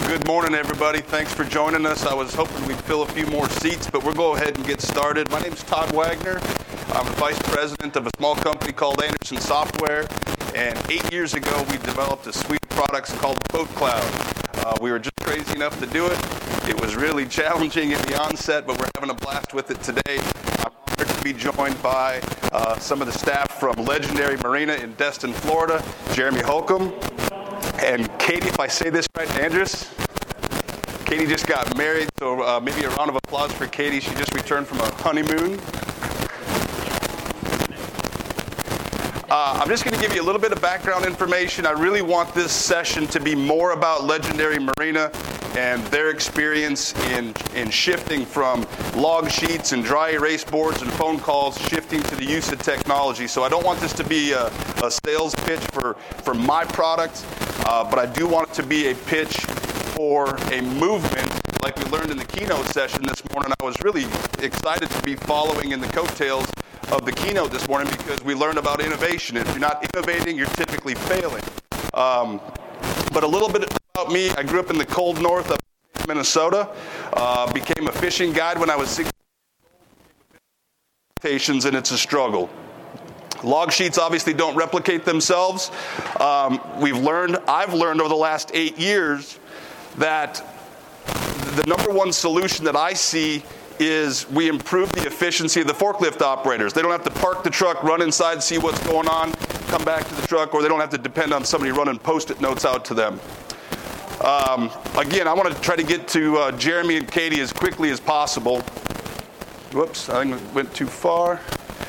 Good morning, everybody. Thanks for joining us. I was hoping we'd fill a few more seats, but we'll go ahead and get started. My name is Todd Wagner. I'm the vice president of a small company called Anderson Software, and 8 years ago we developed a suite of products called Quote Cloud. We were just crazy enough to do it. It was really challenging at the onset, but we're having a blast with it today. I'm honored to be joined by some of the staff from Legendary Marina in Destin, Florida, Jeremy Holcomb, and Katie, if I say this right, Andrus. Katie just got married, so maybe a round of applause for Katie. She just returned from a honeymoon. I'm just going to give you a little bit of background information. I really want this session to be more about Legendary Marina and their experience in shifting from log sheets and dry erase boards and phone calls, shifting to the use of technology. So I don't want this to be a sales pitch for my product, but I do want it to be a pitch for a movement. Like we learned in the keynote session this morning, I was really excited to be following in the coattails of the keynote this morning because we learned about innovation. If you're not innovating, you're typically failing. But a little bit about me, I grew up in the cold north of Minnesota, became a fishing guide when I was 16, and it's a struggle. Log sheets obviously don't replicate themselves. I've learned over the last 8 years that the number one solution that I see is we improve the efficiency of the forklift operators. They don't have to park the truck, run inside, see what's going on, come back to the truck, or they don't have to depend on somebody running Post-it notes out to them. Again, I want to try to get to Jeremy and Katie as quickly as possible. Whoops, I think it went too far.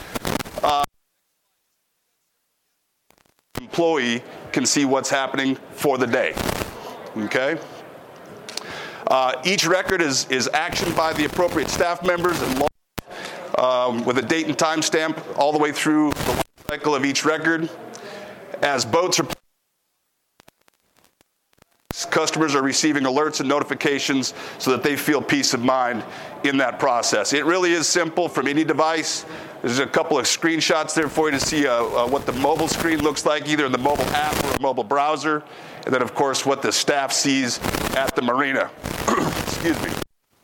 Employee can see what's happening for the day. Okay? Each record is actioned by the appropriate staff members and logged with a date and time stamp all the way through the life cycle of each record. As boats are customers are receiving alerts and notifications so that they feel peace of mind in that process. It really is simple from any device. There's a couple of screenshots there for you to see what the mobile screen looks like, either in the mobile app or a mobile browser. And then, of course, what the staff sees at the marina. Excuse me.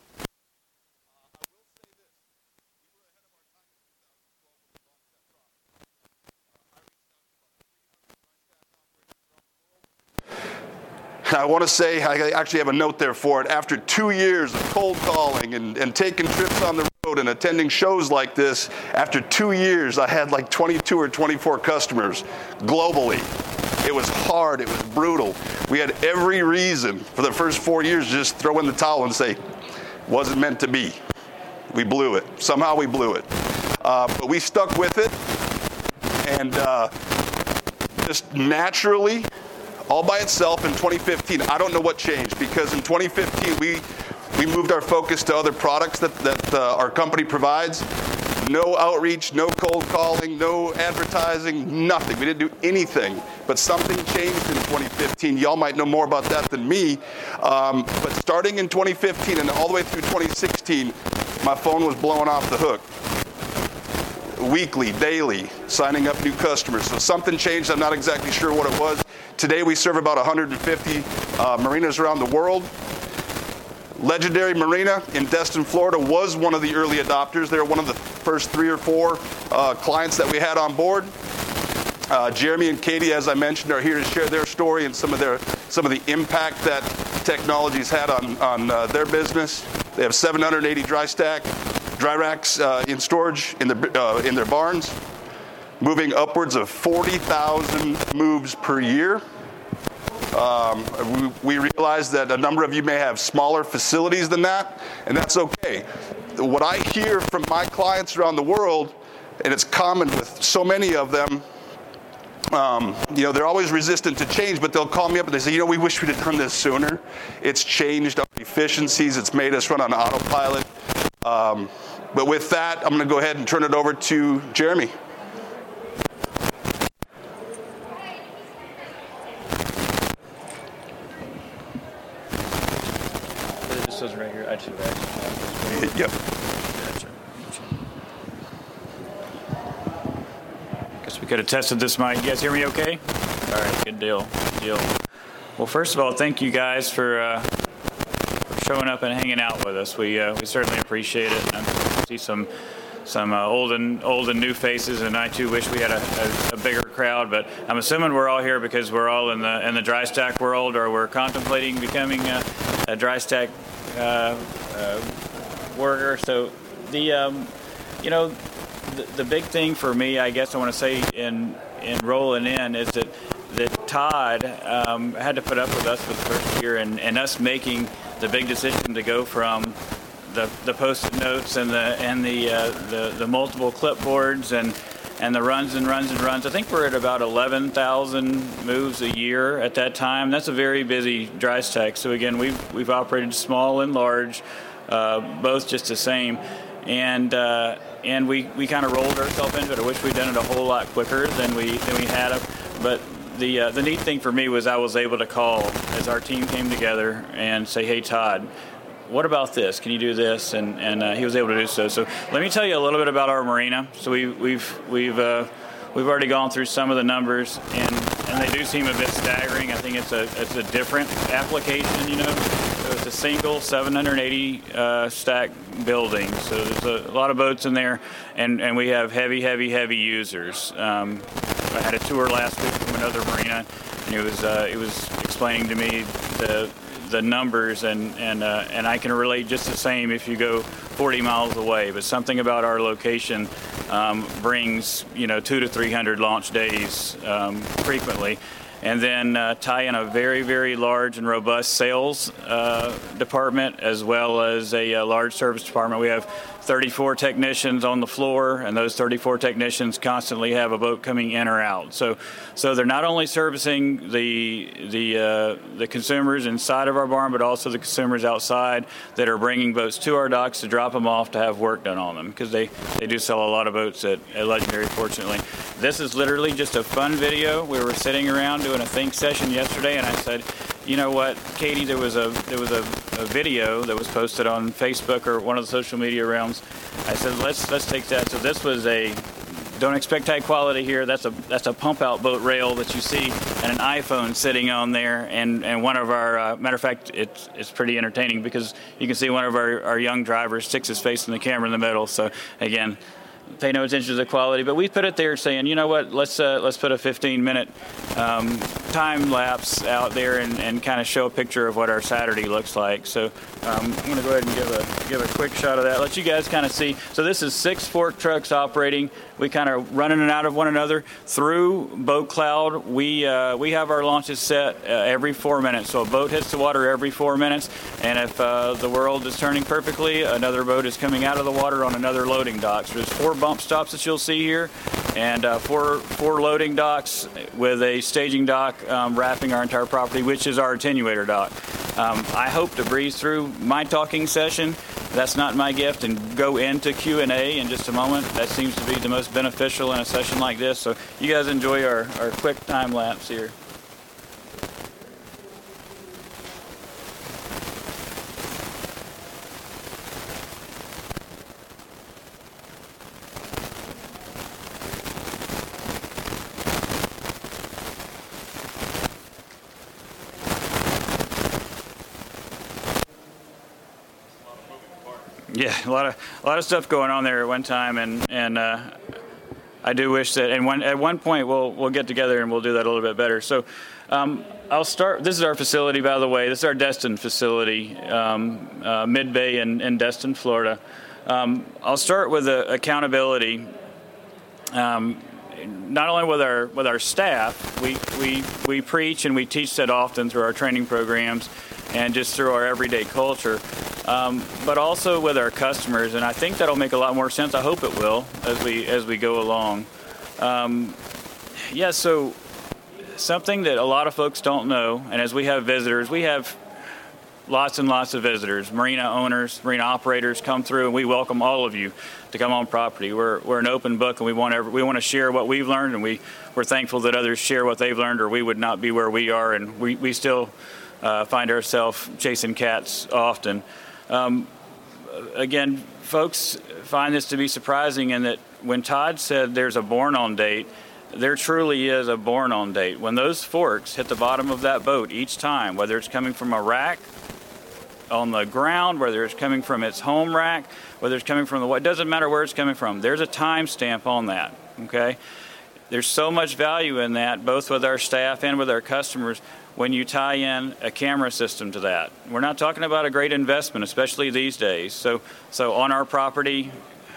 I want to say, I actually have a note there for it. After 2 years of cold calling and taking trips on the road and attending shows like this, after 2 years, I had like 22 or 24 customers globally. It was hard. It was brutal. We had every reason for the first 4 years to just throw in the towel and say, wasn't meant to be. We blew it. Somehow we blew it. But we stuck with it. And just naturally, all by itself in 2015, I don't know what changed, because in 2015 we moved our focus to other products that our company provides. No outreach, no cold calling, no advertising, nothing. We didn't do anything. But something changed in 2015. Y'all might know more about that than me. But starting in 2015 and all the way through 2016, my phone was blowing off the hook. Weekly, daily, signing up new customers. So something changed. I'm not exactly sure what it was. Today we serve about 150 marinas around the world. Legendary Marina in Destin, Florida was one of the early adopters. They were one of the first 3 or 4 clients that we had on board. Jeremy and Katie, as I mentioned, are here to share their story and some of the impact that technology's had on their business. They have 780 dry racks in storage in their barns, moving upwards of 40,000 moves per year. We realize that a number of you may have smaller facilities than that, and that's okay. What I hear from my clients around the world, and it's common with so many of them, they're always resistant to change, but they'll call me up and they say, we wish we'd have done this sooner. It's changed our efficiencies. It's made us run on autopilot. But with that, I'm going to go ahead and turn it over to Jeremy. This was right here. I should have actually. Yep. Guess we could have tested this mic. You guys hear me okay? All right, good deal. Well, first of all, thank you guys for showing up and hanging out with us. We certainly appreciate it. And I see some old and new faces, and I too wish we had a bigger crowd. But I'm assuming we're all here because we're all in the dry stack world, or we're contemplating becoming a dry stack worker. So the big thing for me, I guess I want to say in rolling in, is that Todd had to put up with us for the first year, and us making the big decision to go from the Post-it notes and the multiple clipboards and the runs and runs and runs. I think we're at about 11,000 moves a year at that time. That's a very busy dry stack. So again, we've operated small and large, both just the same, and we kind of rolled ourselves into it. I wish we'd done it a whole lot quicker than we had. But the neat thing for me was I was able to call as our team came together and say, "Hey, Todd, what about this? Can you do this?" And he was able to do so. So let me tell you a little bit about our marina. So we've already gone through some of the numbers, and they do seem a bit staggering. I think it's a different application, So it's a single 780 stack building. So there's a lot of boats in there, and we have heavy users. I had a tour last week from another marina, and it was explaining to me the numbers, and I can relate just the same if you go 40 miles away. But something about our location brings 200 to 300 launch days frequently, and then tie in a very, very large and robust sales department, as well as a large service department. We have 34 technicians on the floor, and those 34 technicians constantly have a boat coming in or out. So they're not only servicing the consumers inside of our barn, but also the consumers outside that are bringing boats to our docks to drop them off to have work done on them, because they do sell a lot of boats at Legendary, fortunately. This is literally just a fun video. We were sitting around doing a think session yesterday, and I said, "You know what, Katie, there was a video that was posted on Facebook or one of the social media realms." I said, let's take that. So this was don't expect high quality here. That's a pump out boat rail that you see, and an iPhone sitting on there. And one of our matter of fact, it's pretty entertaining because you can see one of our young drivers sticks his face in the camera in the middle. So again, pay no attention to the quality, but we put it there saying, you know what, let's put a 15-minute time lapse out there and kind of show a picture of what our Saturday looks like. So I'm going to go ahead and give a quick shot of that, let you guys kind of see. So this is 6 fork trucks operating. We kind of run in and out of one another through Boat Cloud. We have our launches set every 4 minutes. So a boat hits the water every 4 minutes, and if the world is turning perfectly, another boat is coming out of the water on another loading dock. So there's 4 bump stops that you'll see here, and four loading docks with a staging dock wrapping our entire property, which is our attenuator dock. I hope to breeze through my talking session. That's not my gift, and go into Q&A in just a moment. That seems to be the most beneficial in a session like this. So you guys enjoy our quick time lapse here. Yeah, a lot of stuff going on there at one time, and I do wish that. And at one point we'll get together and we'll do that a little bit better. So I'll start. This is our facility, by the way. This is our Destin facility, Mid-Bay in Destin, Florida. I'll start with accountability. Not only with our staff, we preach and we teach that often through our training programs and just through our everyday culture, but also with our customers. And I think that'll make a lot more sense. I hope it will as we go along. So something that a lot of folks don't know, and as we have visitors, we have lots and lots of visitors, marina owners, marina operators come through, and we welcome all of you to come on property. We're an open book, and we want to share what we've learned, and we're thankful that others share what they've learned, or we would not be where we are, and we still find ourselves chasing cats often. Again, folks find this to be surprising in that when Todd said there's a born-on date, there truly is a born-on date. When those forks hit the bottom of that boat each time, whether it's coming from a rack on the ground, whether it's coming from its home rack, whether it's coming from it doesn't matter where it's coming from. There's a timestamp on that, okay? There's so much value in that, both with our staff and with our customers, when you tie in a camera system to that. We're not talking about a great investment, especially these days. So on our property,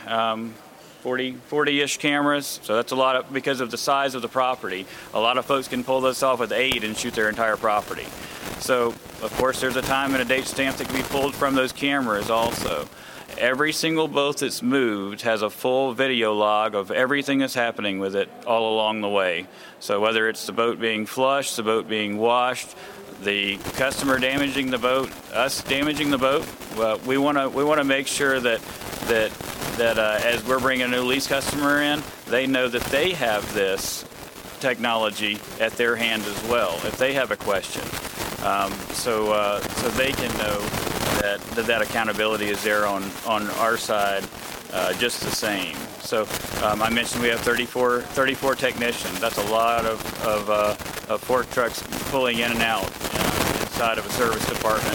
40-ish cameras, so that's a lot because of the size of the property. A lot of folks can pull this off with 8 and shoot their entire property. So, of course, there's a time and a date stamp that can be pulled from those cameras also. Every single boat that's moved has a full video log of everything that's happening with it all along the way. So whether it's the boat being flushed, the boat being washed, the customer damaging the boat, us damaging the boat, well, we want to make sure that as we're bringing a new lease customer in, they know that they have this technology at their hand as well if they have a question. So they can know that accountability is there on our side just the same. So I mentioned we have 34 technicians. That's a lot of fork trucks pulling in and out inside of a service department.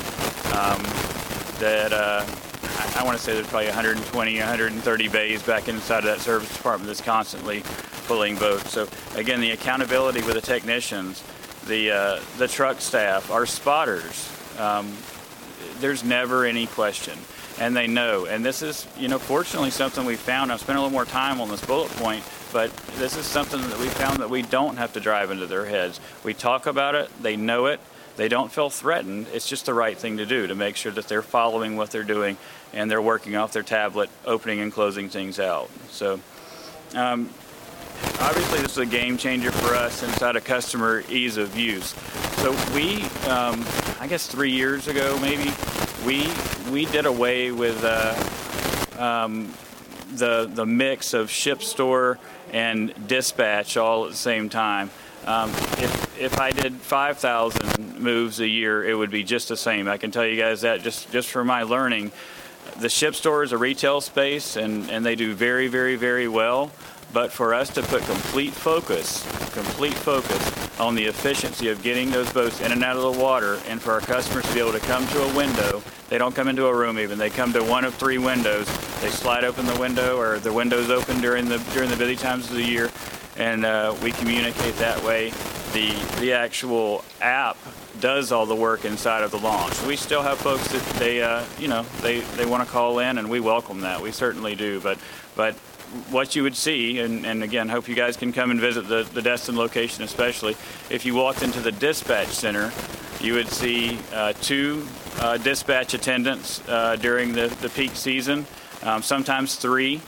I want to say there's probably 120, 130 bays back inside of that service department that's constantly pulling boats. So again, the accountability with the technicians, the truck staff, our spotters, there's never any question, and they know. And this is, fortunately something we found. I've spent a little more time on this bullet point, but this is something that we found that we don't have to drive into their heads. We talk about it, they know it, they don't feel threatened. It's just the right thing to do to make sure that they're following what they're doing and they're working off their tablet, opening and closing things out. So obviously this is a game changer for us inside of customer ease of use. So we, I guess 3 years ago maybe, we did away with the mix of ship store and dispatch all at the same time. If I did 5,000 moves a year, it would be just the same. I can tell you guys that just from my learning. The ship store is a retail space, and they do very, very, very well. But for us to put complete focus on the efficiency of getting those boats in and out of the water, and for our customers to be able to come to a window, they don't come into a room even, they come to one of 3 windows, they slide open the window, or the window's open during the busy times of the year, and we communicate that way. The actual app does all the work inside of the launch. We still have folks that they want to call in, and we welcome that. We certainly do. But what you would see, and again, hope you guys can come and visit the Destin location especially. If you walked into the dispatch center, you would see 2 dispatch attendants during the peak season, sometimes 3.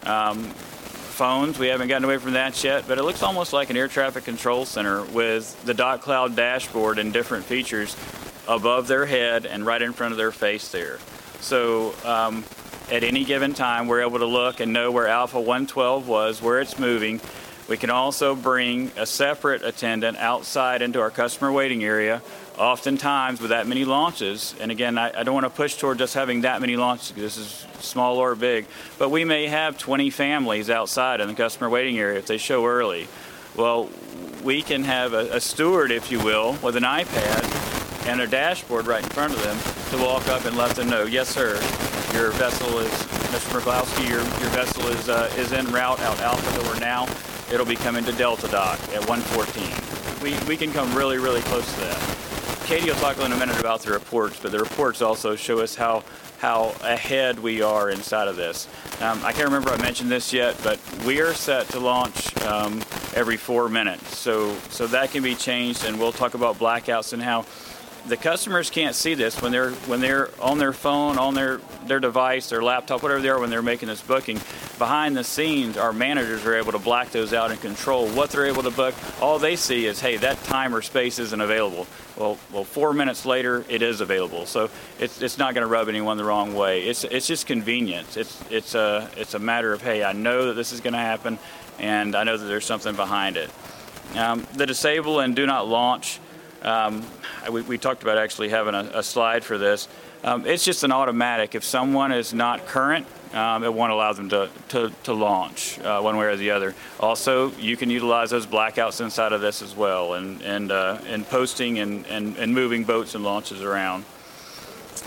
Phones, we haven't gotten away from that yet, but it looks almost like an air traffic control center with the DotCloud dashboard and different features above their head and right in front of their face there. So at any given time, we're able to look and know where Alpha 112 was, where it's moving. We can also bring a separate attendant outside into our customer waiting area. Oftentimes with that many launches, and again, I don't want to push toward just having that many launches because this is small or big, but we may have 20 families outside in the customer waiting area if they show early. Well, we can have a steward, if you will, with an iPad and a dashboard right in front of them to walk up and let them know, yes, sir, your vessel is, Mr. Murkowski, your vessel is en route out Alpha Door now. It'll be coming to Delta Dock at 1:14. We can come really, really close to that. Katie will talk in a minute about the reports, but the reports also show us how ahead we are inside of this. I can't remember if I mentioned this yet, but we are set to launch every 4 minutes. So that can be changed, and we'll talk about blackouts and how the customers can't see this when they're on their phone, on their device, their laptop, whatever they are when they're making this booking. Behind the scenes, our managers are able to black those out and control what they're able to book. All they see is, hey, that time or space isn't available. Well, 4 minutes later, it is available. So it's not going to rub anyone the wrong way. It's just convenience. It's a matter of, hey, I know that this is going to happen, and I know that there's something behind it. The disable and do not launch. We talked about actually having a slide for this. It's just an automatic. If someone is not current, it won't allow them to launch one way or the other. Also, you can utilize those blackouts inside of this as well, and posting and moving boats and launches around.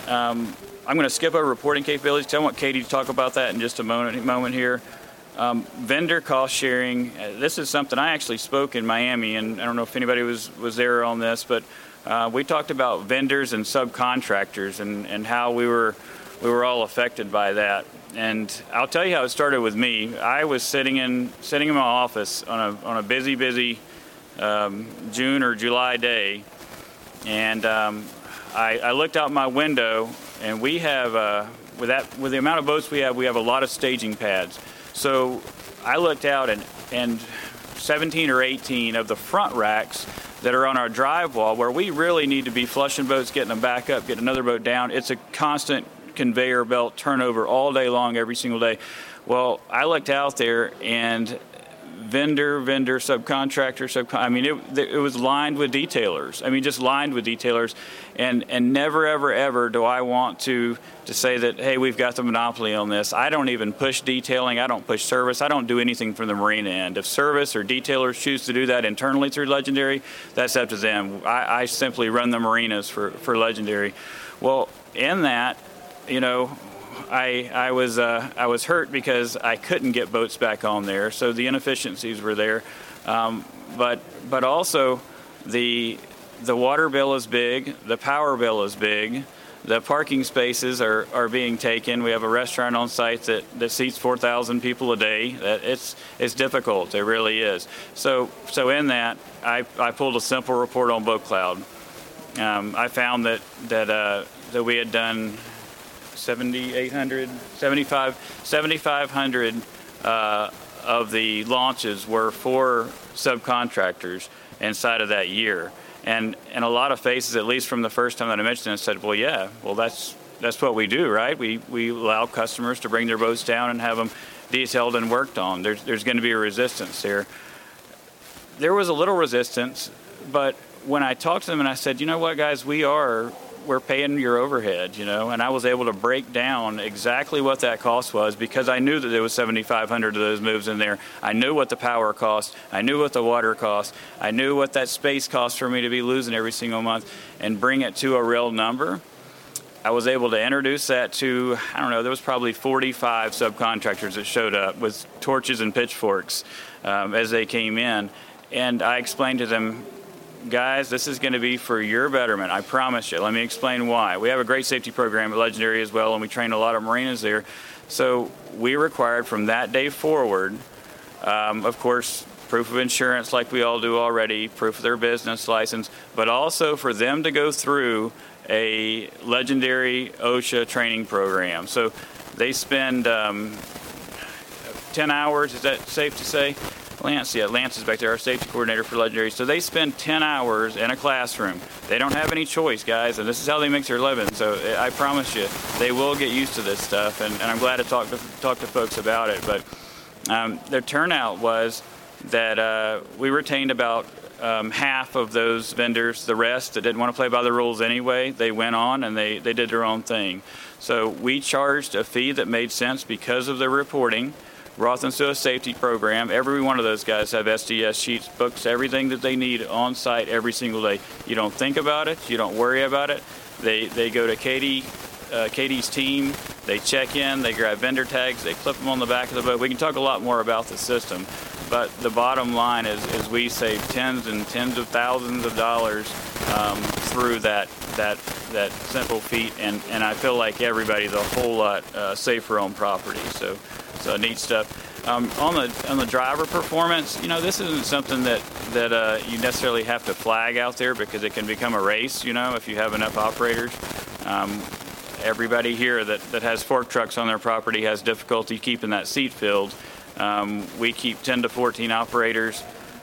I'm going to skip over reporting capabilities because I want Katie to talk about that in just a moment here. Vendor cost sharing. This is something I actually spoke in Miami, and I don't know if anybody was there on this, but we talked about vendors and subcontractors and how we were all affected by that. And I'll tell you how it started with me. I was sitting in my office on a busy June or July day, and I looked out my window, and we have with the amount of boats we have a lot of staging pads. So I looked out, and 17 or 18 of the front racks that are on our drive wall, where we really need to be flushing boats, getting them back up, getting another boat down. It's a constant conveyor belt turnover all day long, every single day. Well, I looked out there, and vendor, subcontractor, I mean, it was lined with detailers. I mean, just lined with detailers, and never, ever do I want to say that, hey, we've got the monopoly on this. I don't even push detailing. I don't push service. I don't do anything from the marina end. If service or detailers choose to do that internally through Legendary, that's up to them. I simply run the marinas for Legendary. Well, in that, you know, I was hurt because I couldn't get boats back on there, so the inefficiencies were there. But also the water bill is big, the power bill is big, the parking spaces are being taken. We have a restaurant on site that seats 4,000 people a day. It's difficult. It really is. So in that, I pulled a simple report on BoatCloud. I found that we had done 7,500 of the launches were for subcontractors inside of that year, and a lot of faces, at least from the first time that I mentioned it, said, well, that's what we do, right? We allow customers to bring their boats down and have them detailed and worked on. There's going to be a resistance here. There was a little resistance, but when I talked to them and I said, you know what, guys, we're paying your overhead, you know, and I was able to break down exactly what that cost was, because I knew that there was 7,500 of those moves in there. I knew what the power cost. I knew what the water cost. I knew what that space cost for me to be losing every single month, and bring it to a real number. I was able to introduce that to, I don't know, there was probably 45 subcontractors that showed up with torches and pitchforks as they came in. And I explained to them, guys, this is going to be for your betterment. I promise you. Let me explain why. We have a great safety program at Legendary as well, and we train a lot of marinas there. So we required from that day forward, of course, proof of insurance like we all do already, proof of their business license, but also for them to go through a Legendary OSHA training program. So they spend 10 hours, is that safe to say? Lance is back there, our safety coordinator for Legendary. So they spend 10 hours in a classroom. They don't have any choice, guys, and this is how they make their living. So I promise you, they will get used to this stuff, and I'm glad to talk to folks about it. But their turnout was that we retained about half of those vendors. The rest that didn't want to play by the rules anyway, they went on and they did their own thing. So we charged a fee that made sense because of the reporting. Roth and Suez safety program. Every one of those guys have SDS sheets, books, everything that they need on site every single day. You don't think about it. You don't worry about it. They go to Katie's team. They check in. They grab vendor tags. They clip them on the back of the boat. We can talk a lot more about the system, but the bottom line is we save tens and tens of thousands of dollars through that simple feat, and I feel like everybody's a whole lot safer on property. So neat stuff. On the driver performance, you know, this isn't something that you necessarily have to flag out there, because it can become a race, you know, if you have enough operators. Everybody here that has fork trucks on their property has difficulty keeping that seat filled. We keep 10 to 14 operators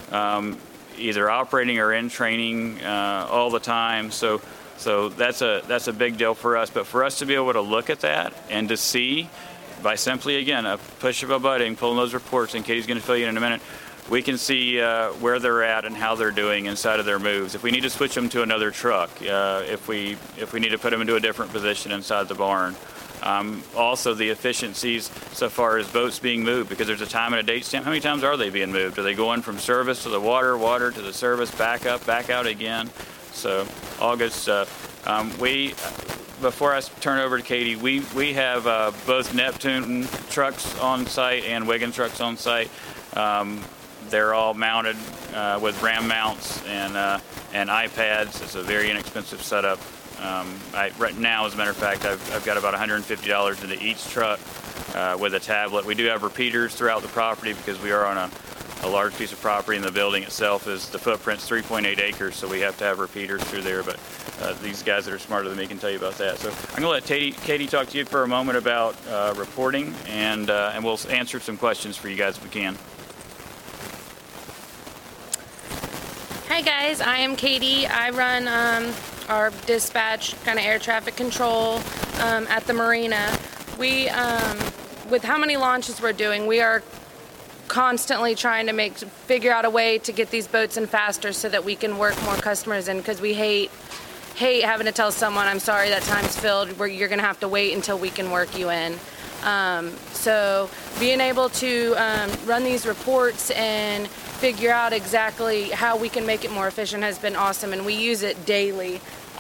either operating or in training all the time. So that's a big deal for us. But for us to be able to look at that and to see, by simply, again, a push of a button, pulling those reports, and Katie's going to fill you in a minute, we can see where they're at and how they're doing inside of their moves. If we need to switch them to another truck, if we need to put them into a different position inside the barn. Also, the efficiencies so far as boats being moved, because there's a time and a date stamp. How many times are they being moved? Are they going from service to the water to the service, back up, back out again? So all good stuff. before I turn it over to Katie, we have both Neptune trucks on site and Wiggins trucks on site. They're all mounted with RAM mounts and iPads. It's a very inexpensive setup. Right now, as a matter of fact, I've got about $150 into each truck with a tablet. We do have repeaters throughout the property because we are on a large piece of property, and the building itself the footprint's 3.8 acres, so we have to have repeaters through there. But these guys that are smarter than me can tell you about that. So I'm going to let Katie talk to you for a moment about reporting, and we'll answer some questions for you guys if we can. Hi guys, I am Katie. I run our dispatch, kind of air traffic control at the marina. We, with how many launches we're doing, we are constantly trying to figure out a way to get these boats in faster so that we can work more customers in, because we hate having to tell someone, I'm sorry, that time's filled, where you're going to have to wait until we can work you in. So being able to run these reports and figure out exactly how we can make it more efficient has been awesome, and we use it daily.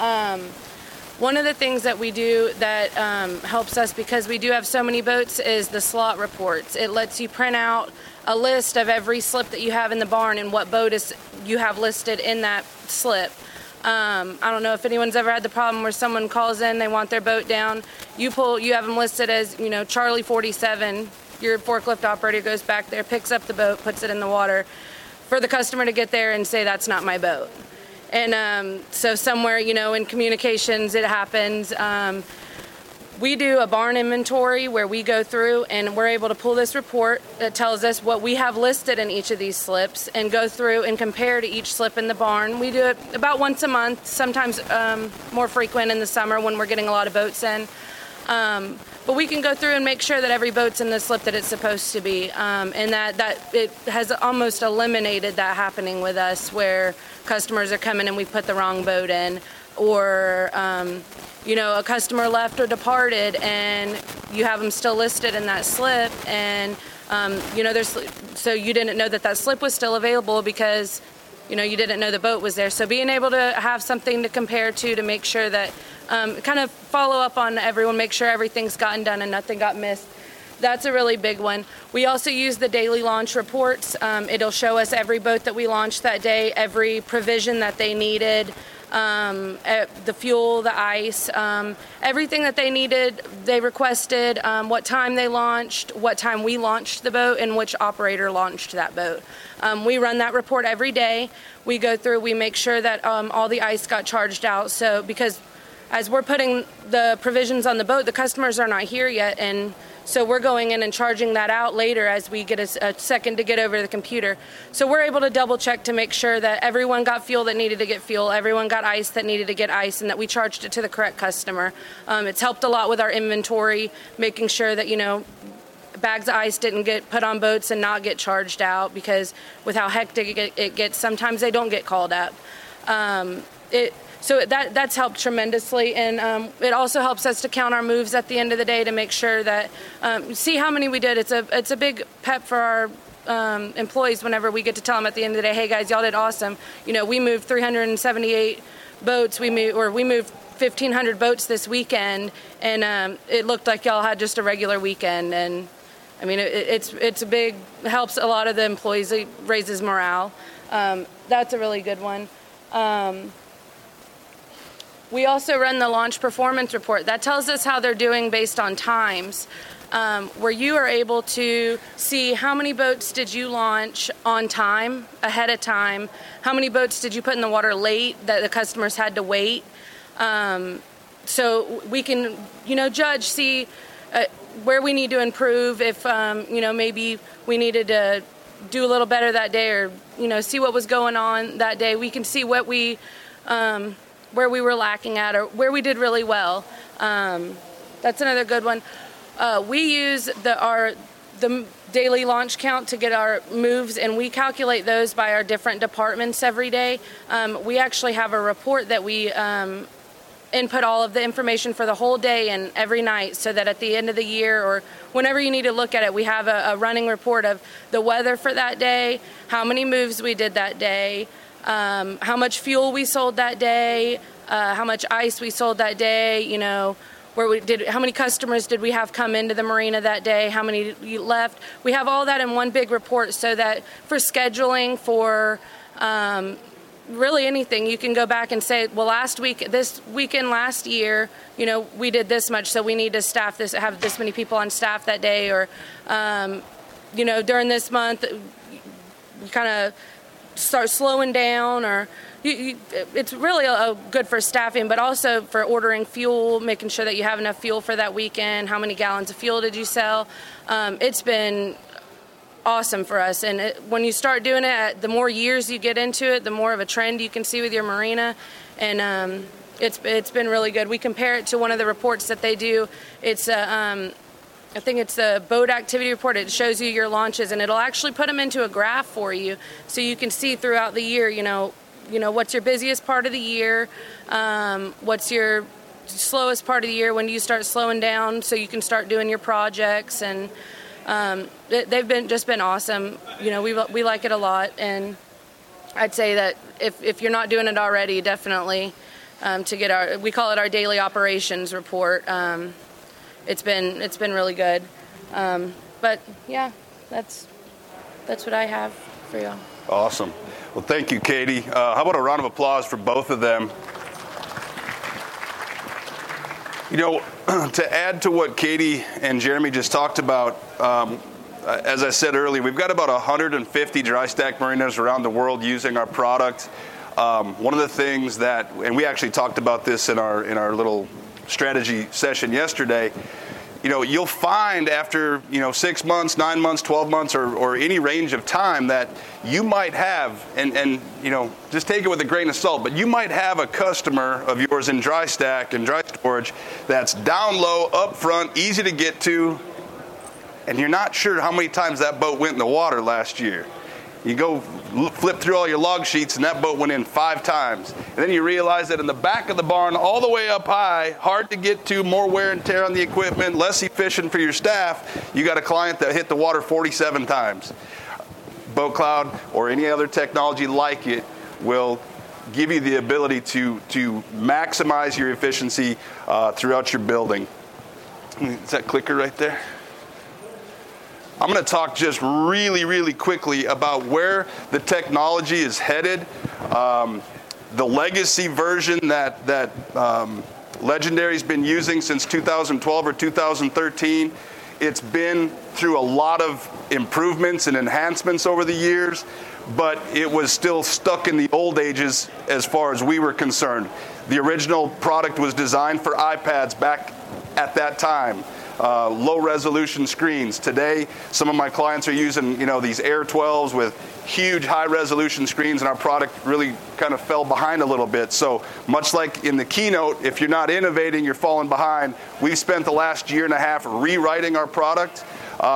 One of the things that we do that helps us, because we do have so many boats, is the slot reports. It lets you print out a list of every slip that you have in the barn and what boat you have listed in that slip. I don't know if anyone's ever had the problem where someone calls in, they want their boat down. You have them listed as, Charlie 47. Your forklift operator goes back there, picks up the boat, puts it in the water, for the customer to get there and say, that's not my boat. And so somewhere, in communications, it happens. We do a barn inventory where we go through and we're able to pull this report that tells us what we have listed in each of these slips and go through and compare to each slip in the barn. We do it about once a month, sometimes more frequent in the summer when we're getting a lot of boats in. But we can go through and make sure that every boat's in the slip that it's supposed to be, and that it has almost eliminated that happening with us, where customers are coming and we put the wrong boat in, or a customer left or departed and you have them still listed in that slip, and so you didn't know that slip was still available because you didn't know the boat was there. So being able to have something to compare to make sure that kind of follow up on everyone, make sure everything's gotten done and nothing got missed. That's a really big one. We also use the daily launch reports. It'll show us every boat that we launched that day, every provision that they needed, the fuel, the ice, everything that they needed, they requested, what time they launched, what time we launched the boat, and which operator launched that boat. We run that report every day. We go through, we make sure that all the ice got charged out. So because as we're putting the provisions on the boat, the customers are not here yet, and so we're going in and charging that out later as we get a second to get over to the computer. So we're able to double check to make sure that everyone got fuel that needed to get fuel, everyone got ice that needed to get ice, and that we charged it to the correct customer. It's helped a lot with our inventory, making sure that, bags of ice didn't get put on boats and not get charged out, because with how hectic it gets, sometimes they don't get called up. So that's helped tremendously, and it also helps us to count our moves at the end of the day to make sure that see how many we did. It's a big pep for our employees whenever we get to tell them at the end of the day, hey guys, y'all did awesome. We moved 378 boats. We moved 1,500 boats this weekend, and it looked like y'all had just a regular weekend. And I mean, it's a big, helps a lot of the employees. It raises morale. That's a really good one. We also run the launch performance report. That tells us how they're doing based on times, where you are able to see how many boats did you launch on time, ahead of time, how many boats did you put in the water late that the customers had to wait. So we can, judge, see where we need to improve, if, maybe we needed to do a little better that day, or, see what was going on that day. We can see what where we were lacking at, or where we did really well. That's another good one. We use the daily launch count to get our moves, and we calculate those by our different departments every day. We actually have a report that we input all of the information for the whole day and every night, so that at the end of the year or whenever you need to look at it, we have a running report of the weather for that day, how many moves we did that day, how much fuel we sold that day, how much ice we sold that day, how many customers did we have come into the marina that day, how many left. We have all that in one big report so that for scheduling, for really anything, you can go back and say, well, this weekend last year, we did this much, so we need to have this many people on staff that day, or, during this month, we kind of start slowing down, or it's really good for staffing, but also for ordering fuel, making sure that you have enough fuel for that weekend. How many gallons of fuel did you sell? It's been awesome for us, and when you start doing it, the more years you get into it, the more of a trend you can see with your marina, and it's been really good. We compare it to one of the reports that they do. It's I think it's the boat activity report. It shows you your launches, and it'll actually put them into a graph for you, so you can see throughout the year, what's your busiest part of the year, what's your slowest part of the year, when do you start slowing down so you can start doing your projects, and they've been awesome. We like it a lot, and I'd say that if you're not doing it already, definitely to get we call it our daily operations report. It's been really good, but yeah, that's what I have for you. Awesome. Well, thank you, Katie. How about a round of applause for both of them? To add to what Katie and Jeremy just talked about, as I said earlier, we've got about 150 dry stack marinas around the world using our product. One of the things and we actually talked about this in our little strategy session yesterday, you'll find after 6 months, 9 months, 12 months, or any range of time that you might have, and just take it with a grain of salt, but you might have a customer of yours in dry stack and dry storage that's down low, up front, easy to get to, and you're not sure how many times that boat went in the water last year. You go flip through all your log sheets, and that boat went in 5 times. And then you realize that in the back of the barn, all the way up high, hard to get to, more wear and tear on the equipment, less efficient for your staff, you got a client that hit the water 47 times. BoatCloud or any other technology like it will give you the ability to maximize your efficiency throughout your building. Is that clicker right there? I'm going to talk just really, really quickly about where the technology is headed. The legacy version that Legendary's been using since 2012 or 2013, it's been through a lot of improvements and enhancements over the years, but it was still stuck in the old ages as far as we were concerned. The original product was designed for iPads back at that time. Low resolution screens. Today, some of my clients are using, these Air 12s with huge high resolution screens, and our product really kind of fell behind a little bit. So much like in the keynote, if you're not innovating, you're falling behind. We've spent the last year and a half rewriting our product.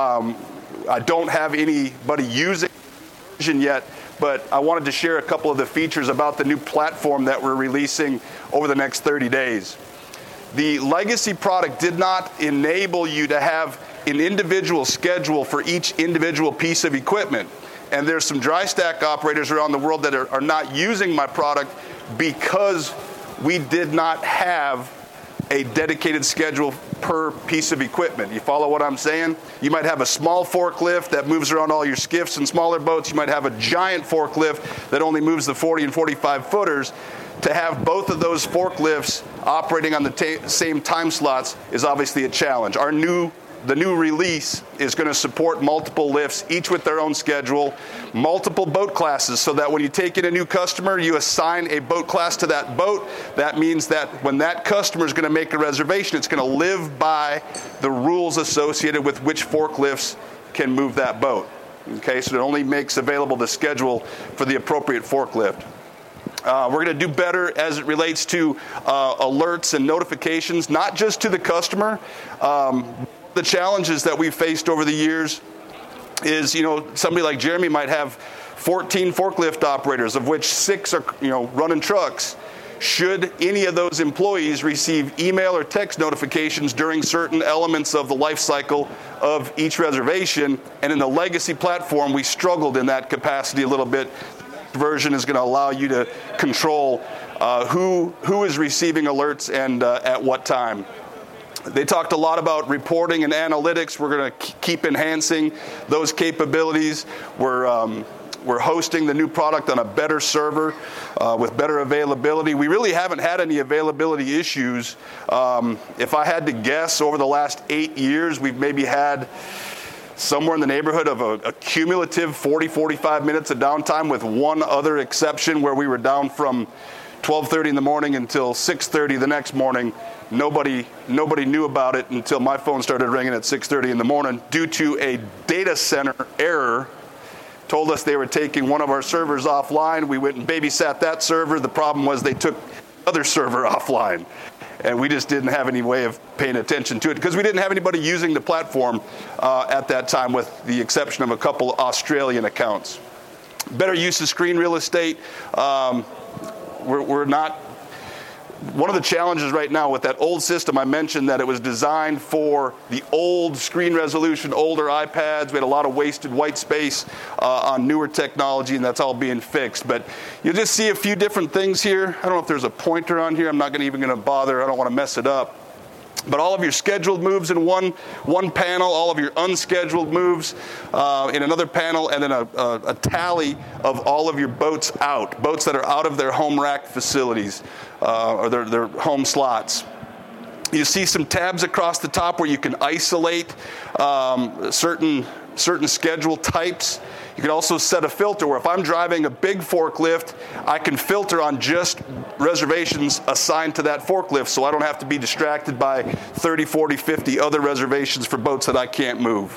I don't have anybody using it yet, but I wanted to share a couple of the features about the new platform that we're releasing over the next 30 days. The legacy product did not enable you to have an individual schedule for each individual piece of equipment. And there's some dry stack operators around the world that are not using my product because we did not have a dedicated schedule per piece of equipment. You follow what I'm saying? You might have a small forklift that moves around all your skiffs and smaller boats. You might have a giant forklift that only moves the 40 and 45 footers. To have both of those forklifts operating on the same time slots is obviously a challenge. The new release is going to support multiple lifts, each with their own schedule, multiple boat classes, so that when you take in a new customer, you assign a boat class to that boat. That means that when that customer is going to make a reservation, it's going to live by the rules associated with which forklifts can move that boat. Okay, so it only makes available the schedule for the appropriate forklift. We're going to do better as it relates to alerts and notifications, not just to the customer. The challenges that we've faced over the years is, somebody like Jeremy might have 14 forklift operators, of which 6 are, running trucks. Should any of those employees receive email or text notifications during certain elements of the life cycle of each reservation? And in the legacy platform, we struggled in that capacity a little bit. version is going to allow you to control who is receiving alerts and at what time. They talked a lot about reporting and analytics. We're going to keep enhancing those capabilities. We're hosting the new product on a better server with better availability. We really haven't had any availability issues. If I had to guess, over the last 8 years, we've maybe had somewhere in the neighborhood of a cumulative 40, 45 minutes of downtime, with one other exception where we were down from 12:30 in the morning until 6:30 the next morning. Nobody knew about it until my phone started ringing at 6:30 in the morning due to a data center error. Told us they were taking one of our servers offline. We went and babysat that server. The problem was they took the other server offline. And we just didn't have any way of paying attention to it because we didn't have anybody using the platform at that time, with the exception of a couple Australian accounts. Better use of screen real estate. We're not. One of the challenges right now with that old system, I mentioned that it was designed for the old screen resolution, older iPads. We had a lot of wasted white space on newer technology, and that's all being fixed. But you'll just see a few different things here. I don't know if there's a pointer on here. I'm not even going to bother. I don't want to mess it up. But all of your scheduled moves in one panel, all of your unscheduled moves in another panel, and then a tally of all of your boats that are out of their home rack facilities or their home slots. You see some tabs across the top where you can isolate certain schedule types. You can also set a filter where if I'm driving a big forklift, I can filter on just reservations assigned to that forklift, so I don't have to be distracted by 30, 40, 50 other reservations for boats that I can't move.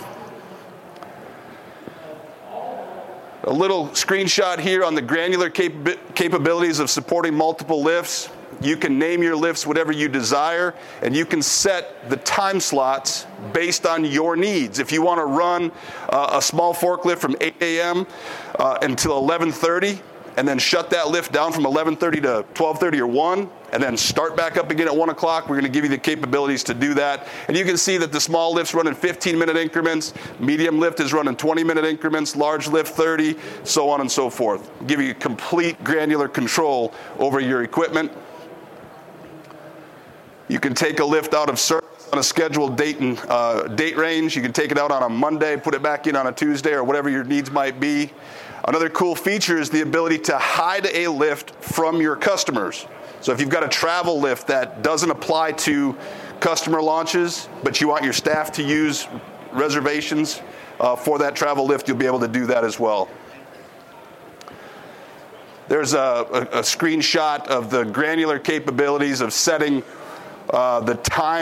A little screenshot here on the granular capabilities of supporting multiple lifts. You can name your lifts whatever you desire, and you can set the time slots based on your needs. If you want to run a small forklift from 8 a.m. Until 11:30, and then shut that lift down from 11:30 to 12:30 or 1, and then start back up again at 1 o'clock, we're going to give you the capabilities to do that. And you can see that the small lifts run in 15-minute increments, medium lift is run in 20-minute increments, large lift 30, so on and so forth. Give you complete granular control over your equipment. You can take a lift out of service on a scheduled date range. You can take it out on a Monday, put it back in on a Tuesday, or whatever your needs might be. Another cool feature is the ability to hide a lift from your customers. So if you've got a travel lift that doesn't apply to customer launches, but you want your staff to use reservations for that travel lift, you'll be able to do that as well. There's a screenshot of the granular capabilities of setting the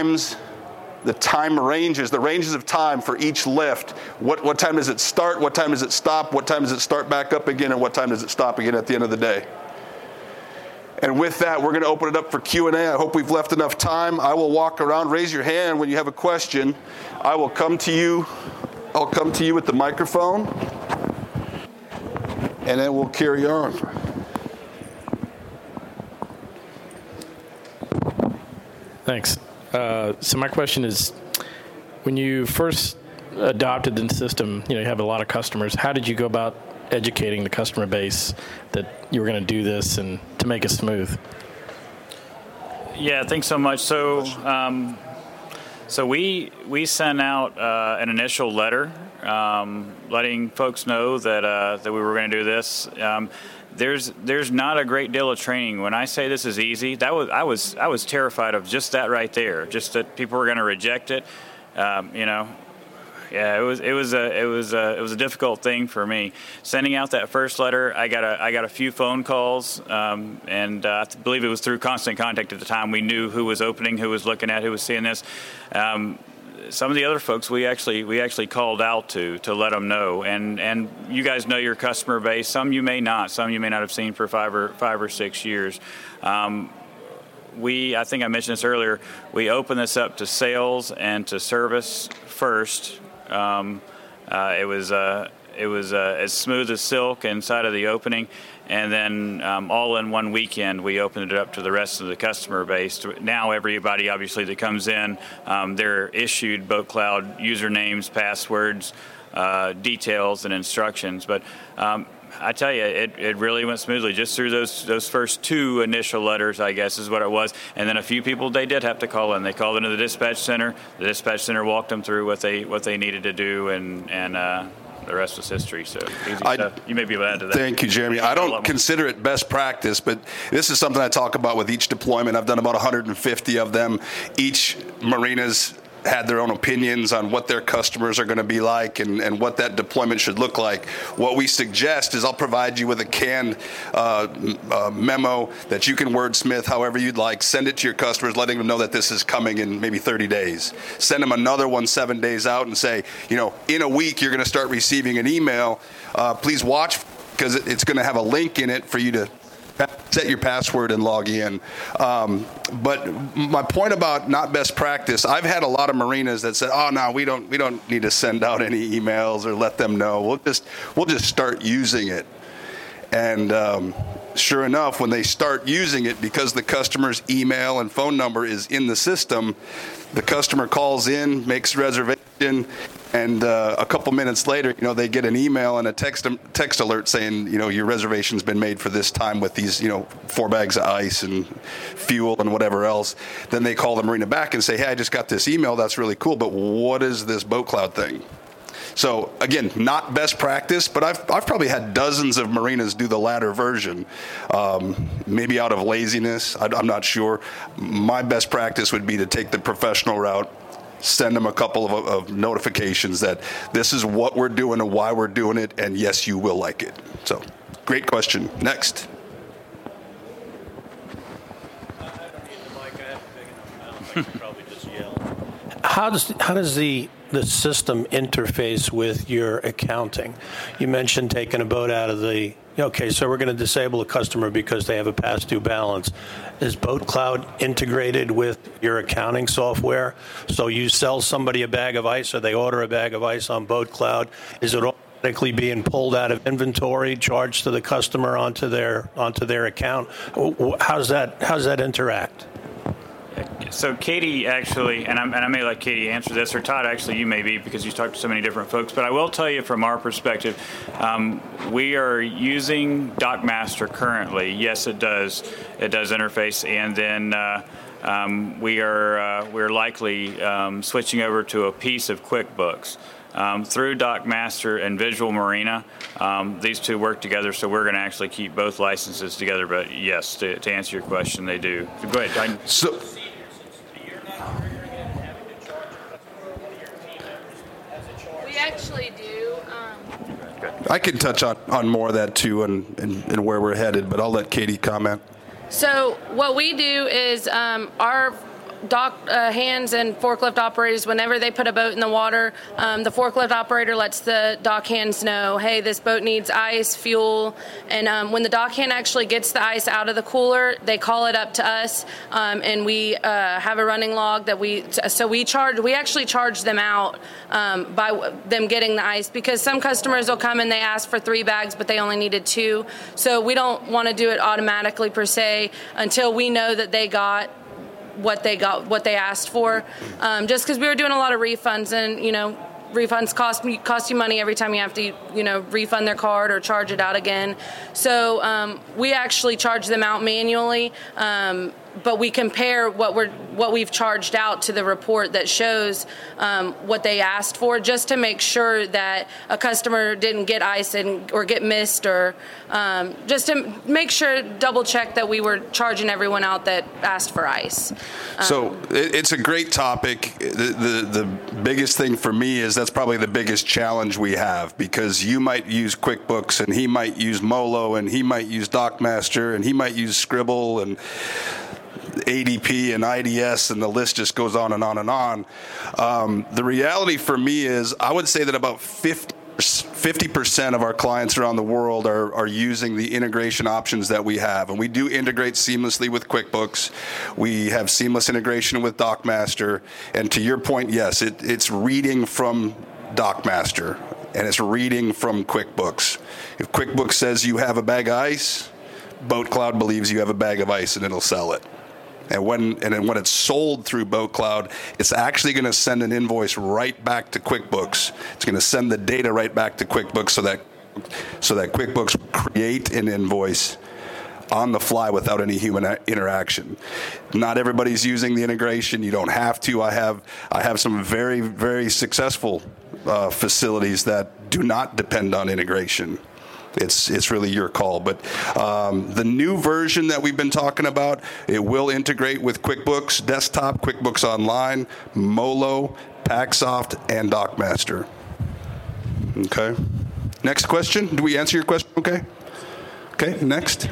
time ranges, the ranges of time for each lift. What time does it start? What time does it stop? What time does it start back up again? And what time does it stop again at the end of the day? And with that, we're going to open it up for Q&A. I hope we've left enough time. I will walk around. Raise your hand when you have a question. I will come to you. I'll come to you with the microphone, and then we'll carry on. Thanks. So my question is, when you first adopted the system, you have a lot of customers. How did you go about educating the customer base that you were going to do this and to make it smooth? Yeah, thanks so much. So we sent out an initial letter letting folks know that we were going to do this. There's not a great deal of training. When I say this is easy, I was terrified of just that right there, just that people were going to reject it. Yeah, it was a difficult thing for me. Sending out that first letter, I got a few phone calls, and I believe it was through Constant Contact at the time. We knew who was opening, who was looking at, who was seeing this. Some of the other folks we actually called out to let them know, and you guys know your customer base. Some you may not have seen for 5 or 6 years. I think I mentioned this earlier. We opened this up to sales and to service first. It was as smooth as silk inside of the opening, and then all in one weekend we opened it up to the rest of the customer base. Now everybody obviously that comes in, they're issued BoatCloud usernames, passwords, details, and instructions. But I tell you, it really went smoothly just through those first 2 initial letters, I guess is what it was. And then a few people, they did have to call in. They called into the dispatch center. The dispatch center walked them through what they needed to do, and the rest was history. So easy stuff. You may be able to add to that. Thank you, Jeremy. I don't consider it best practice, but this is something I talk about with each deployment. I've done about 150 of them. Each marina's had their own opinions on what their customers are going to be like and what that deployment should look like. What we suggest is I'll provide you with a canned memo that you can wordsmith however you'd like. Send it to your customers, letting them know that this is coming in maybe 30 days. Send them another one 7 days out and say, in a week you're going to start receiving an email. Please watch, because it's going to have a link in it for you to set your password and log in. But my point about not best practice, I've had a lot of marinas that said, "Oh no, we don't need to send out any emails or let them know. We'll just start using it." And sure enough, when they start using it, because the customer's email and phone number is in the system, the customer calls in, makes a reservation, and a couple minutes later, they get an email and a text alert saying, your reservation's been made for this time with these, 4 bags of ice and fuel and whatever else. Then they call the marina back and say, "Hey, I just got this email. That's really cool, but what is this BoatCloud thing?" So again, not best practice, but I've probably had dozens of marinas do the latter version, maybe out of laziness. I'm not sure. My best practice would be to take the professional route, send them a couple of notifications that this is what we're doing and why we're doing it, and yes, you will like it. So, great question. Next. How does the system interface with your accounting? You mentioned taking a boat out of the, so we're going to disable a customer because they have a past due balance. Is BoatCloud integrated with your accounting software? So you sell somebody a bag of ice, or they order a bag of ice on BoatCloud. Is it automatically being pulled out of inventory, charged to the customer onto their account? How's that interact? So Katie actually, and I may let Katie answer this, or Todd actually, you may be, because you talked to so many different folks, but I will tell you from our perspective, we are using DockMaster currently. Yes, it does interface, and then we're likely switching over to a piece of QuickBooks. Through DockMaster and Visual Marina, these two work together, so we're going to actually keep both licenses together. But yes, to answer your question, they do. Go ahead. We actually do. I can touch on more of that too, and where we're headed, but I'll let Katie comment. So what we do is our dock hands and forklift operators, whenever they put a boat in the water, the forklift operator lets the dock hands know, hey, this boat needs ice, fuel, and when the dock hand actually gets the ice out of the cooler, they call it up to us, and we have a running log that we actually charge them out by them getting the ice, because some customers will come and they ask for 3 bags, but they only needed 2, so we don't want to do it automatically per se until we know that they got what they asked for, just because we were doing a lot of refunds, and refunds cost you money every time you have to refund their card or charge it out again. So we actually charge them out manually, but we compare what we've charged out to the report that shows what they asked for, just to make sure that a customer didn't get ice or get missed, or just to make sure, double check that we were charging everyone out that asked for ice. So it's a great topic. The biggest thing for me is that's probably the biggest challenge we have, because you might use QuickBooks and he might use Molo and he might use DockMaster and he might use Scribble and ADP and IDS, and the list just goes on and on and on. The reality for me is I would say that about 50% of our clients around the world are using the integration options that we have. And we do integrate seamlessly with QuickBooks. We have seamless integration with DockMaster. And to your point, yes, it's reading from DockMaster and it's reading from QuickBooks. If QuickBooks says you have a bag of ice, BoatCloud believes you have a bag of ice and it'll sell it. And when it's sold through BoatCloud, it's actually going to send an invoice right back to QuickBooks. It's going to send the data right back to QuickBooks so that so that QuickBooks create an invoice on the fly without any human interaction. Not everybody's using the integration. You don't have to. I have some very, very successful facilities that do not depend on integration. It's really your call. But the new version that we've been talking about, it will integrate with QuickBooks Desktop, QuickBooks Online, Molo, PackSoft, and DocMaster. Okay. Next question. Do we answer your question? Okay. Okay, next.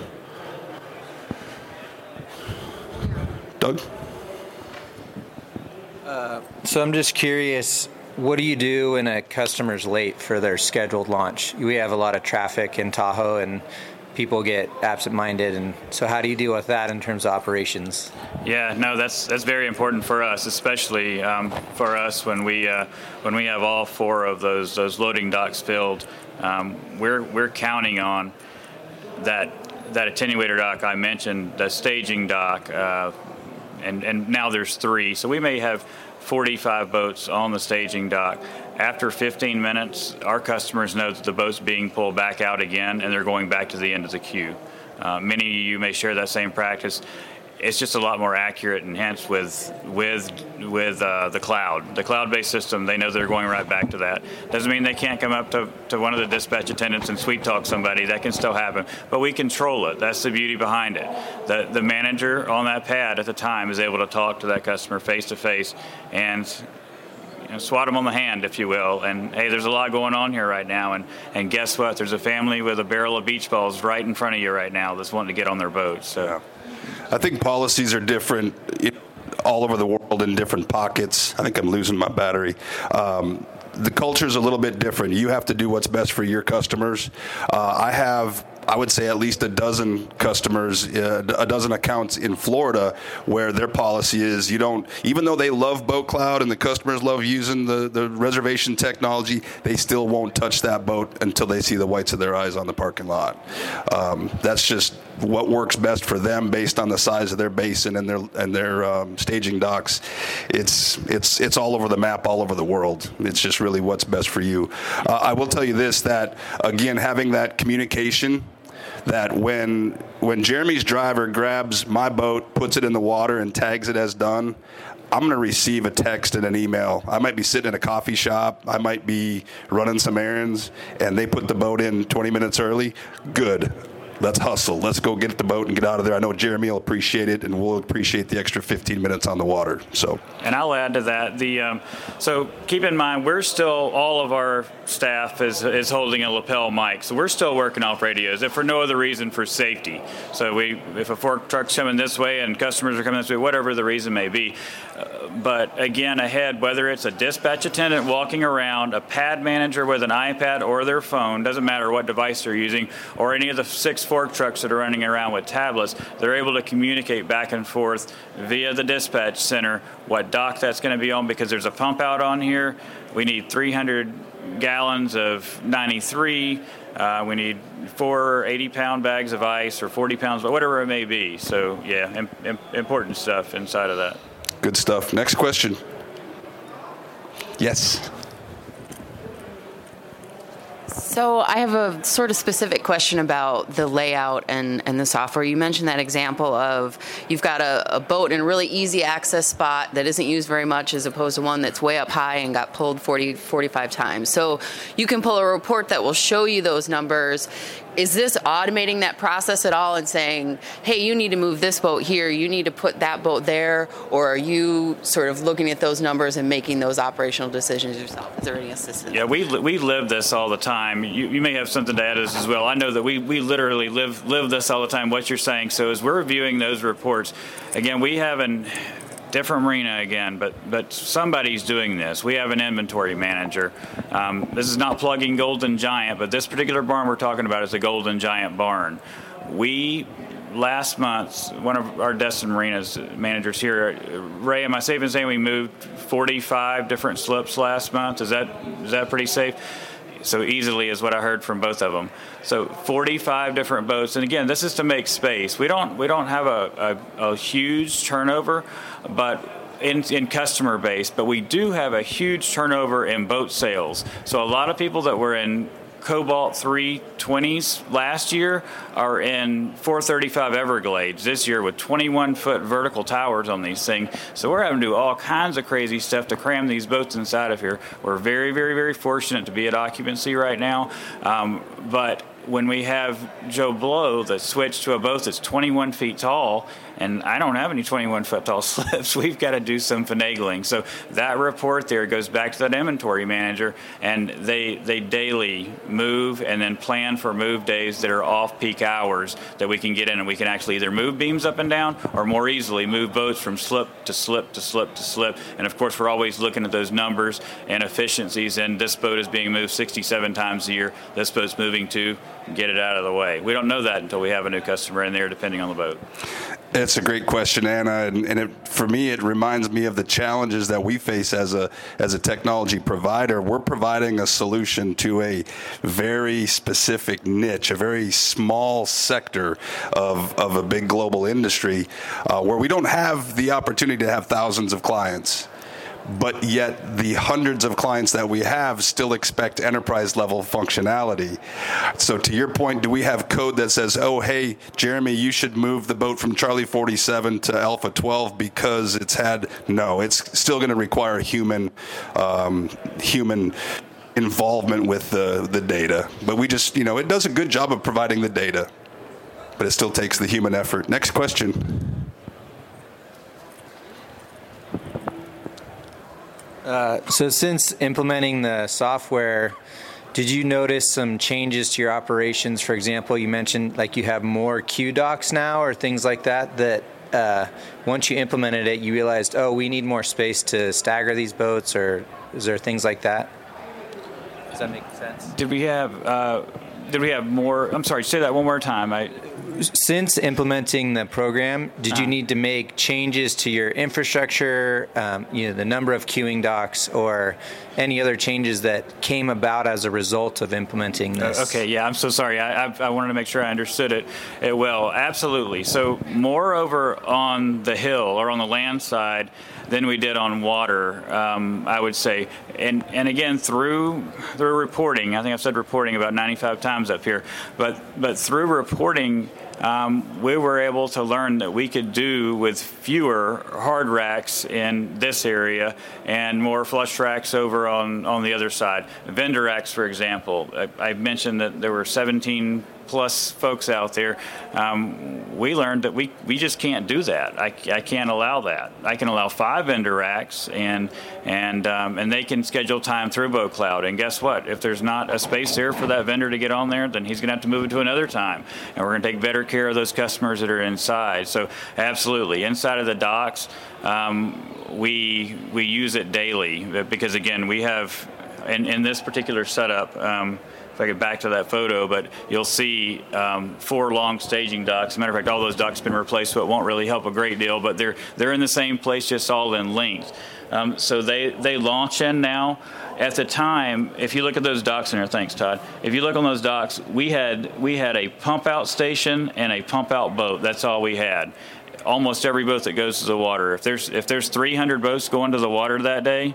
Doug? So I'm just curious, what do you do when a customer's late for their scheduled launch? We have a lot of traffic in Tahoe and people get absent-minded, and so how do you deal with that in terms of operations? Yeah, no, that's very important for us, especially for us when we have all 4 of those loading docks filled. We're counting on that attenuator dock I mentioned, the staging dock, and now there's 3. So we may have 45 boats on the staging dock. After 15 minutes, our customers know that the boat's being pulled back out again, and they're going back to the end of the queue. Many of you may share that same practice. It's just a lot more accurate and enhanced with the cloud. The cloud-based system, they know they're going right back to that. Doesn't mean they can't come up to one of the dispatch attendants and sweet talk somebody. That can still happen. But we control it. That's the beauty behind it. The manager on that pad at the time is able to talk to that customer face-to-face and swat them on the hand, if you will, and hey, there's a lot going on here right now, and guess what? There's a family with a barrel of beach balls right in front of you right now that's wanting to get on their boat. So. Yeah. I think policies are different all over the world in different pockets. I think I'm losing my battery. The culture is a little bit different. You have to do what's best for your customers. I would say at least a dozen customers, a dozen accounts in Florida where their policy is even though they love BoatCloud and the customers love using the reservation technology, they still won't touch that boat until they see the whites of their eyes on the parking lot. That's just what works best for them based on the size of their basin and their staging docks. It's all over the map, all over the world. It's just really what's best for you. I will tell you this, that again, having that communication, that when Jeremy's driver grabs my boat, puts it in the water, and tags it as done, I'm going to receive a text and an email. I might be sitting in a coffee shop. I might be running some errands, and they put the boat in 20 minutes early. Good. Let's hustle. Let's go get the boat and get out of there. I know Jeremy will appreciate it, and we'll appreciate the extra 15 minutes on the water. So, and I'll add to that. So keep in mind, all of our staff is holding a lapel mic, so we're still working off radios, if for no other reason, for safety. So if a fork truck's coming this way and customers are coming this way, whatever the reason may be. But again, ahead, whether it's a dispatch attendant walking around, a pad manager with an iPad or their phone, doesn't matter what device they're using, or any of the 6 fork trucks that are running around with tablets, they're able to communicate back and forth via the dispatch center what dock that's going to be on, because there's a pump out on here. We need 300 gallons of 93. We need 4 80-pound bags of ice, or 40 pounds, whatever it may be. So, yeah, important stuff inside of that. Good stuff. Next question. Yes. So I have a sort of specific question about the layout and the software. You mentioned that example of you've got a boat in a really easy access spot that isn't used very much, as opposed to one that's way up high and got pulled 45 times. So you can pull a report that will show you those numbers. Is this automating that process at all and saying, hey, you need to move this boat here, you need to put that boat there, or are you sort of looking at those numbers and making those operational decisions yourself? Is there any assistance? Yeah, we live this all the time. You may have something to add to this as well. I know that we literally live this all the time, what you're saying. So as we're reviewing those reports, again, we have a different marina again, but somebody's doing this. We have an inventory manager. This is not plugging Golden Giant, but this particular barn we're talking about is a Golden Giant barn. Last month, one of our Destin Marinas managers here, Ray, am I safe in saying we moved 45 different slips last month? Is that pretty safe? So easily is what I heard from both of them. So 45 different boats, and again, this is to make space. We don't have a huge turnover, but in customer base, but we do have a huge turnover in boat sales. So a lot of people that were in Cobalt 320s last year are in 435 Everglades this year with 21-foot vertical towers on these things. So we're having to do all kinds of crazy stuff to cram these boats inside of here. We're very, very, very fortunate to be at occupancy right now. But when we have Joe Blow that switched to a boat that's 21 feet tall, and I don't have any 21-foot tall slips, we've got to do some finagling. So that report there goes back to that inventory manager, and they daily move and then plan for move days that are off-peak hours that we can get in, and we can actually either move beams up and down or more easily move boats from slip to slip to slip to slip. And, of course, we're always looking at those numbers and efficiencies, and this boat is being moved 67 times a year. This boat's moving to get it out of the way. We don't know that until we have a new customer in there, depending on the boat. It's a great question, Anna, and for me, it reminds me of the challenges that we face as a technology provider. We're providing a solution to a very specific niche, a very small sector of a big global industry, where we don't have the opportunity to have thousands of clients. But yet the hundreds of clients that we have still expect enterprise-level functionality. So to your point, do we have code that says, oh, hey, Jeremy, you should move the boat from Charlie 47 to Alpha 12 because it's had... No, it's still going to require human involvement with the data. But we just, it does a good job of providing the data, but it still takes the human effort. Next question. So since implementing the software, did you notice some changes to your operations? For example, you mentioned like you have more queue docks now or things like that once you implemented it, you realized, oh, we need more space to stagger these boats, or is there things like that? Does that make sense? Did we have more? I'm sorry, say that one more time. Since implementing the program, did you need to make changes to your infrastructure, the number of queuing docks, or any other changes that came about as a result of implementing this? Okay, yeah, I'm so sorry. I wanted to make sure I understood it well. Absolutely. So more over on the hill or on the land side than we did on water, I would say. And again, through reporting, I think I've said reporting about 95 times up here, but through reporting, we were able to learn that we could do with fewer hard racks in this area and more flush racks over on the other side. Vendor racks, for example. I mentioned that there were 17 plus folks out there. We learned that we just can't do that. I can't allow that. I can allow 5 vendor racks, and they can schedule time through Boat Cloud. And guess what? If there's not a space there for that vendor to get on there, then he's going to have to move it to another time. And we're going to take better care of those customers that are inside. So absolutely, inside of the docks, we use it daily because again, we have in this particular setup. If I get back to that photo, but you'll see 4 long staging docks. As a matter of fact, all those docks have been replaced, so it won't really help a great deal, but they're in the same place, just all in length. So they launch in now. At the time, if you look at those docks in there, thanks, Todd. If you look on those docks, we had a pump out station and a pump out boat. That's all we had. Almost every boat that goes to the water. If there's 300 boats going to the water that day,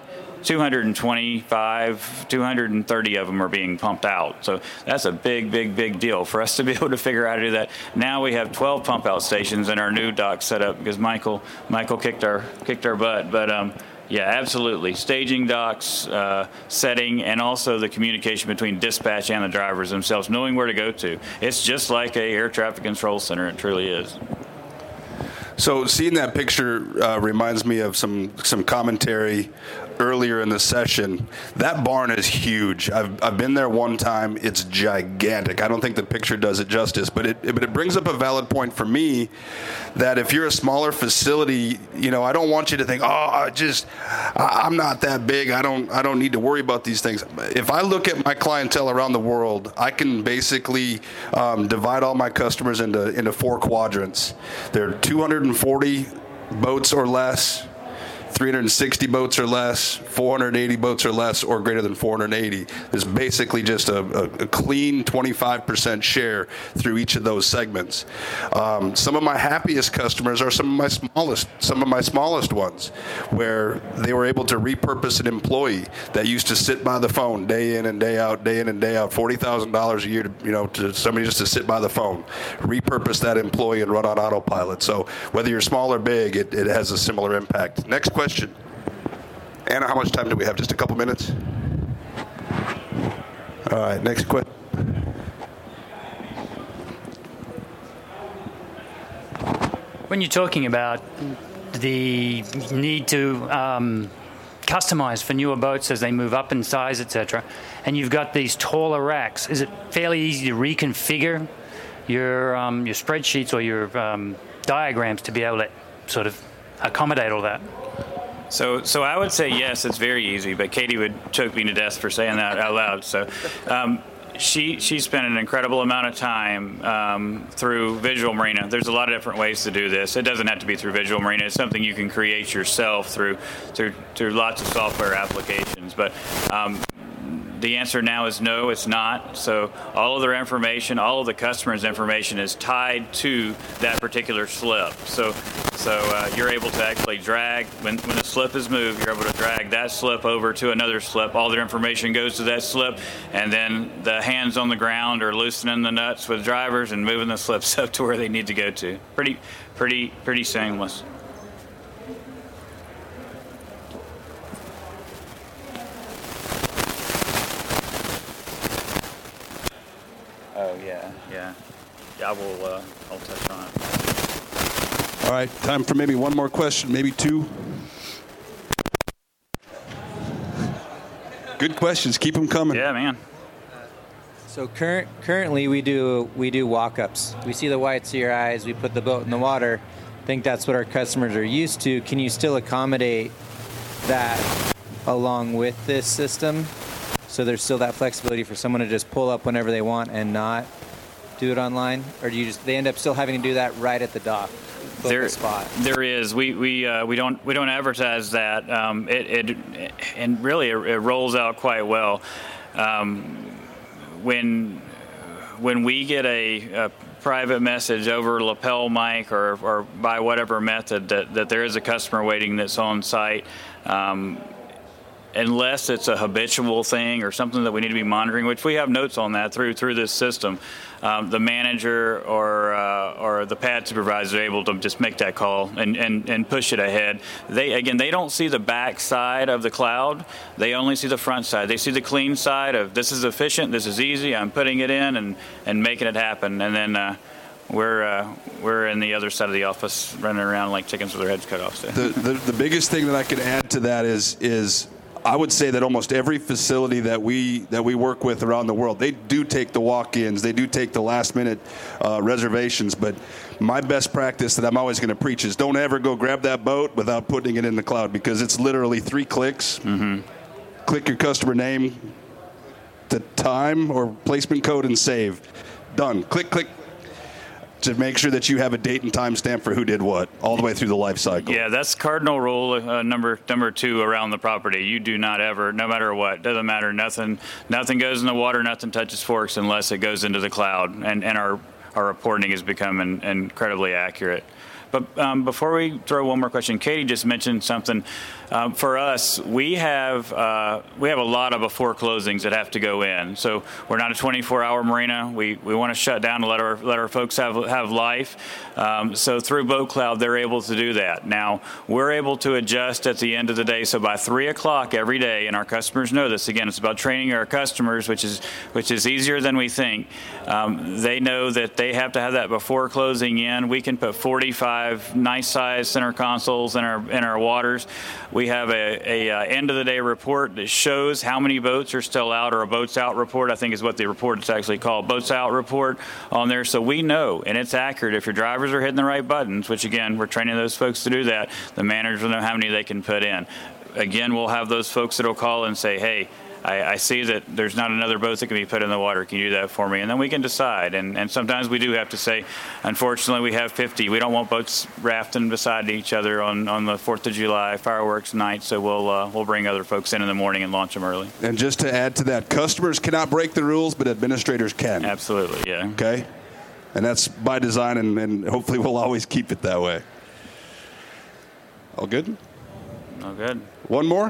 225, 230 of them are being pumped out. So that's a big, big, big deal for us to be able to figure out how to do that. Now we have 12 pump out stations in our new dock setup because Michael kicked our butt. But yeah, absolutely. Staging docks, setting, and also the communication between dispatch and the drivers themselves, knowing where to go to. It's just like a air traffic control center. It truly is. So seeing that picture reminds me of some commentary earlier in the session. That barn is huge. I've been there one time. It's gigantic. I don't think the picture does it justice, but it brings up a valid point for me that if you're a smaller facility, I don't want you to think, I'm not that big. I don't need to worry about these things. If I look at my clientele around the world, I can basically divide all my customers into 4 quadrants. There are 240 boats or less, 360 boats or less, 480 boats or less, or greater than 480. There's basically just a clean 25% share through each of those segments. Some of my happiest customers are some of my smallest ones, where they were able to repurpose an employee that used to sit by the phone day in and day out, $40,000 a year to somebody just to sit by the phone, repurpose that employee and run on autopilot. So whether you're small or big, it has a similar impact. Next question. Anna, how much time do we have? Just a couple minutes? All right, next question. When you're talking about the need to customize for newer boats as they move up in size, etc., and you've got these taller racks, is it fairly easy to reconfigure your spreadsheets or your diagrams to be able to sort of accommodate all that? So I would say yes, it's very easy, but Katie would choke me to death for saying that out loud. So she spent an incredible amount of time through Visual Marina. There's a lot of different ways to do this. It doesn't have to be through Visual Marina. It's something you can create yourself through lots of software applications. But the answer now is no, it's not. So all of their information, all of the customer's information is tied to that particular slip. So you're able to actually drag, when the slip is moved, you're able to drag that slip over to another slip. All their information goes to that slip, and then the hands on the ground are loosening the nuts with drivers and moving the slips up to where they need to go to. Pretty seamless. Oh, yeah. I will, I'll touch on it. All right, time for maybe one more question, maybe two. Good questions. Keep them coming. Yeah, man. So currently we do walk-ups. We see the whites of your eyes. We put the boat in the water. I think that's what our customers are used to. Can you still accommodate that along with this system? So there's still that flexibility for someone to just pull up whenever they want and not do it online, or do they end up still having to do that right at the dock? There is. We don't advertise that. And really it rolls out quite well. When we get a private message over lapel mic or by whatever method that there is a customer waiting that's on site, unless it's a habitual thing or something that we need to be monitoring, which we have notes on that through this system, the manager or the pad supervisor are able to just make that call and push it ahead. They don't see the back side of the cloud. They only see the front side. They see the clean side of this is efficient, this is easy, I'm putting it in and making it happen. And then we're in the other side of the office running around like chickens with their heads cut off. So. The biggest thing that I could add to that is I would say that almost every facility that we work with around the world, they do take the walk-ins, they do take the last-minute reservations, but my best practice that I'm always going to preach is don't ever go grab that boat without putting it in the cloud, because it's literally 3 clicks. Mm-hmm. Click your customer name, the time or placement code, and save. Done. Click, click. To make sure that you have a date and time stamp for who did what all the way through the life cycle. Yeah, that's cardinal rule number 2 around the property. You do not ever, no matter what, doesn't matter, nothing goes in the water, nothing touches forks unless it goes into the cloud, and our reporting has become incredibly accurate. But before we throw one more question, Katie just mentioned something. For us, we have a lot of before closings that have to go in. So we're not a 24-hour marina. We want to shut down and let our folks have life. So through Boat Cloud, they're able to do that. Now we're able to adjust at the end of the day. So by 3 o'clock every day, and our customers know this. Again, it's about training our customers, which is easier than we think. They know that they have to have that before closing in. We can put 45 nice size center consoles in our waters. We have a end of the day report that shows how many boats are still out, or a boats out report, I think is what the report is actually called, boats out report on there. So we know, and it's accurate, if your drivers are hitting the right buttons, which again, we're training those folks to do that, the managers will know how many they can put in. Again, we'll have those folks that will call and say, hey, I see that there's not another boat that can be put in the water. Can you do that for me? And then we can decide. And sometimes we do have to say, unfortunately, we have 50. We don't want boats rafting beside each other on the 4th of July fireworks night, so we'll bring other folks in the morning and launch them early. And just to add to that, customers cannot break the rules, but administrators can. Absolutely, yeah. Okay? And that's by design, and hopefully we'll always keep it that way. All good? All good. One more?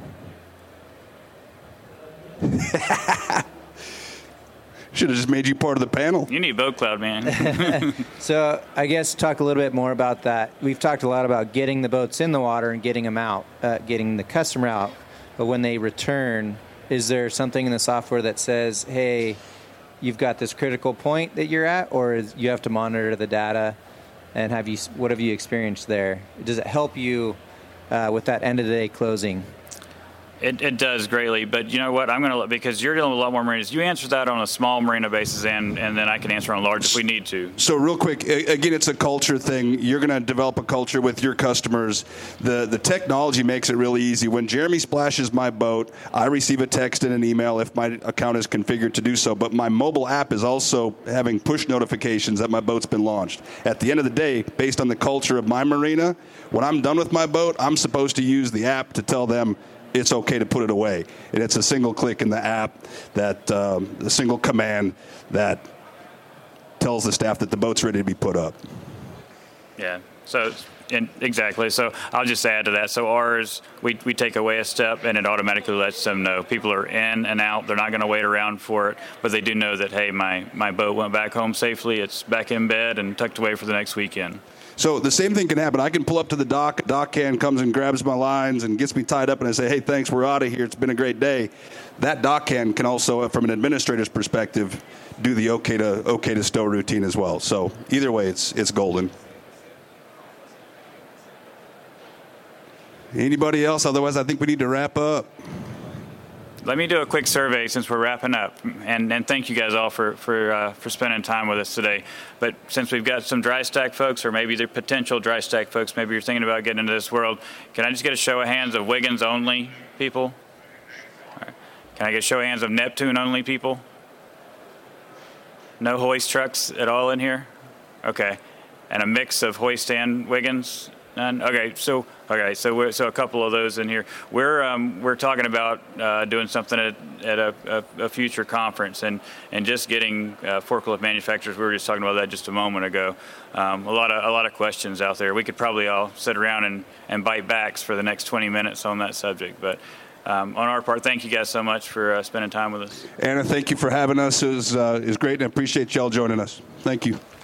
Should have just made you part of the panel. You need Boat Cloud, man. So I guess talk a little bit more about that. We've talked a lot about getting the boats in the water and getting them out, getting the customer out. But when they return, is there something in the software that says, hey, you've got this critical point that you're at, or you have to monitor the data? And what have you experienced there? Does it help you with that end of the day closing? It does greatly, but you know what? I'm going to, because you're dealing with a lot more marinas. You answer that on a small marina basis, and then I can answer on large if we need to. So real quick, again, it's a culture thing. You're going to develop a culture with your customers. The technology makes it really easy. When Jeremy splashes my boat, I receive a text and an email if my account is configured to do so. But my mobile app is also having push notifications that my boat's been launched. At the end of the day, based on the culture of my marina, when I'm done with my boat, I'm supposed to use the app to tell them it's okay to put it away. And it's a single click in the app, that a single command that tells the staff that the boat's ready to be put up. Yeah, so exactly. So I'll just add to that. So ours, we take away a step, and it automatically lets them know. People are in and out. They're not going to wait around for it, but they do know that, hey, my boat went back home safely. It's back in bed and tucked away for the next weekend. So the same thing can happen. I can pull up to the dock. Dock can comes and grabs my lines and gets me tied up, and I say, hey, thanks, we're out of here. It's been a great day. That dock can also, from an administrator's perspective, do the okay to stow routine as well. So either way, it's golden. Anybody else? Otherwise, I think we need to wrap up. Let me do a quick survey since we're wrapping up, and thank you guys all for spending time with us today. But since we've got some dry stack folks, or maybe they're potential dry stack folks, maybe you're thinking about getting into this world, can I just get a show of hands of Wiggins only people? All right. Can I get a show of hands of Neptune only people? No hoist trucks at all in here? Okay. And a mix of hoist and Wiggins? None? Okay, so a couple of those in here. We're talking about doing something at a future conference, and just getting forklift manufacturers. We were just talking about that just a moment ago. A lot of questions out there. We could probably all sit around and bite backs for the next 20 minutes on that subject, but. On our part, thank you guys so much for spending time with us. Anna, thank you for having us. It was great, and I appreciate y'all joining us. Thank you.